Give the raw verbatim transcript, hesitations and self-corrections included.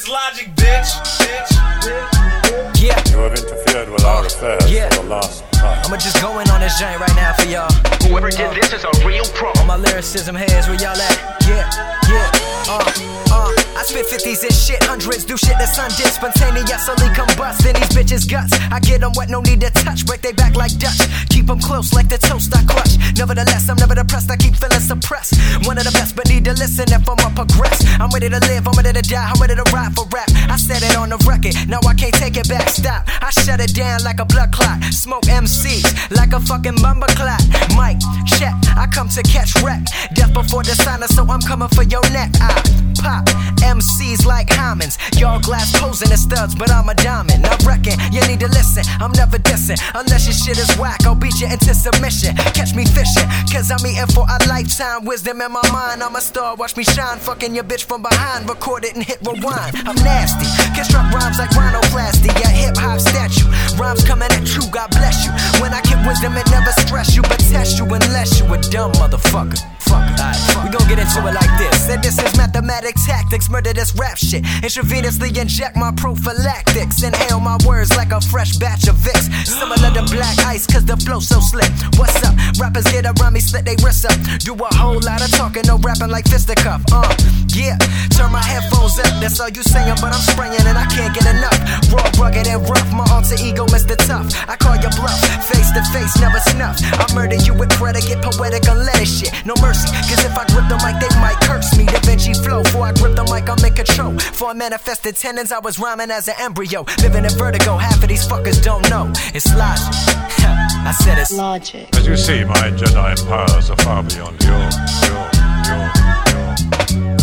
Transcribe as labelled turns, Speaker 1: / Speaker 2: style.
Speaker 1: Logic, bitch. bitch.
Speaker 2: Yeah.
Speaker 3: You have interfered with our affairs
Speaker 2: yeah.
Speaker 3: for the last time.
Speaker 2: I'ma just go in on this joint right now for y'all.
Speaker 4: Whoever did this is a real pro.
Speaker 2: All my lyricism heads, where y'all at? Yeah, yeah, uh, uh. I spit fifties and shit, hundreds, do shit the sun did. Spontaneously combust in these bitches' guts. I get them wet, no need to touch. Break they back like Dutch. Keep them close like the toast I clutch. Nevertheless, I'm never depressed, I keep feeling suppressed. One of the best, but need to listen if I'ma progress. I'm ready to live, I'm ready to die, I'm ready to ride for rap. I said it on the record, now I can't take it back, stop. I shut it down like a blood clot. Smoke M Cs like a fucking bumper clot. Mic, check, I come to catch wreck. Death before dishonor, so I'm coming for your neck. I pop M Cs like Hymens. Y'all glass posing as studs, but I'm a diamond. I reckon you need to listen, I'm never dissing. Unless your shit is whack, I'll beat you into submission. Catch me fishing, cause I'm eating for a lifetime. Wisdom in my mind, I'm a star, watch me shine. Fucking your bitch from behind, record it and hit rewind. I'm nasty, construct rhymes like rhinoplasty. A hip-hop statue, rhymes coming at you, God bless you. When I get wisdom, it never stress you, but test you unless you a dumb motherfucker. Fuck it. Right, we gon' get into it like this. Said this is mathematic tactics, murder this rap shit. Intravenously inject my prophylactics. Inhale my words like a fresh batch of Vicks. Similar to black ice, cause the flow so slick. What's up? Rappers get around me, slit they wrists up. Do a whole lot of talking, no rapping like fisticuff. Uh, yeah, turn my headphones up. That's all you saying, but I'm spraying and I can't get enough. Raw, rugged, and rough. My alter ego, Mister Tough. I call you bluff, face to face, never snuff. I murder you with predicate, poetic, unleaded shit. No mercy. Cause if I grip the mic, they might curse me. Da Vinci flow. Before I grip the mic, I'm in control. Before I manifested tendons, I was rhyming as an embryo. Living in vertigo, half of these fuckers don't know. It's logic. I said it's
Speaker 5: logic.
Speaker 3: As you see, my Jedi powers are far beyond your, your, your, your.